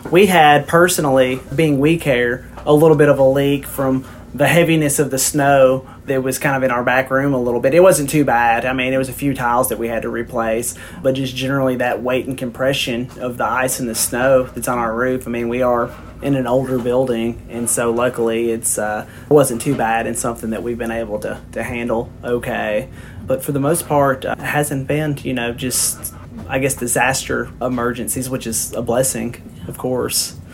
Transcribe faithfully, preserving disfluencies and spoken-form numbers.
We had, personally, being We Care, a little bit of a leak from the heaviness of the snow that was kind of in our back room a little bit. It wasn't too bad. I mean, it was a few tiles that we had to replace, but just generally that weight and compression of the ice and the snow that's on our roof. I mean, we are in an older building, and so luckily it's uh, it wasn't too bad and something that we've been able to, to handle okay. But for the most part, uh, it hasn't been, you know, just, I guess, disaster emergencies, which is a blessing, of course.